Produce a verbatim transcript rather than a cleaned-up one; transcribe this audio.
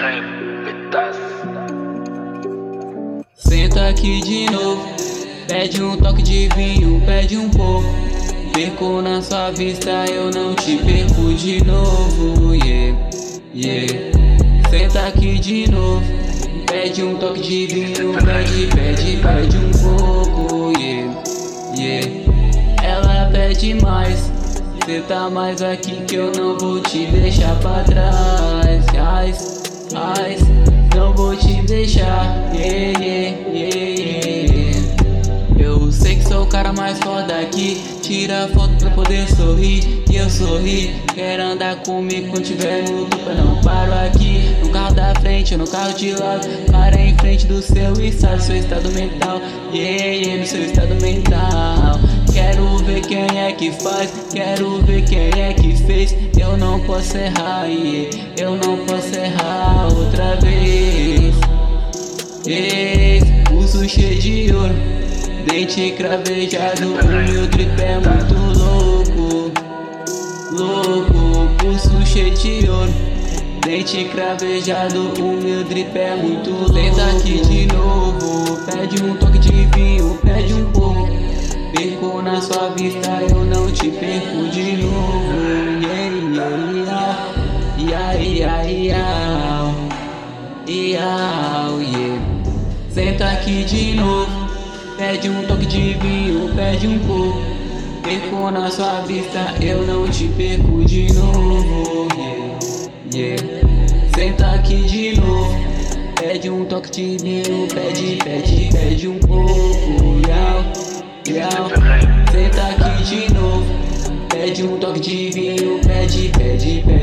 Senta aqui de novo, pede um toque de vinho, pede um pouco. Perco na sua vista, eu não te perco de novo, yeah, yeah. Senta aqui de novo, pede um toque de vinho, pede, pede, pede um pouco, yeah, yeah. Ela pede mais, cê tá mais aqui que eu não vou te deixar pra trás. Ai, ai, não vou te deixar, yeah, yeah, yeah, yeah. Eu sei que sou o cara mais foda aqui, tira foto pra poder sorrir. E eu sorri, quero andar comigo quando tiver no topo. Não paro aqui, no carro da frente ou no carro de lado. Para em frente do seu estado, seu estado mental, yeah, yeah, no seu estado mental. Quero ver quem é que faz, quero ver quem é que fez. Eu não posso errar, yeah, eu não posso errar outra vez. Ei, pulso cheio de ouro, dente cravejado, o meu drip é muito louco, louco, pulso cheio de ouro, dente cravejado, o meu drip é muito louco. Tenta aqui de novo, pede um toque de vinho, pede um pouco. Perco na sua vista, eu não te perco de novo, yeah, yeah, yeah, yeah, yeah, yeah. Senta aqui de novo, pede um toque de vinho, pede um pouco. Perco na sua vista, eu não te perco de novo, yeah, yeah. Senta aqui de novo, pede um toque de vinho, pede, pede, pede um pouco, yeah, yeah. Senta aqui de novo, pede um toque de vinho, pede, pede, pede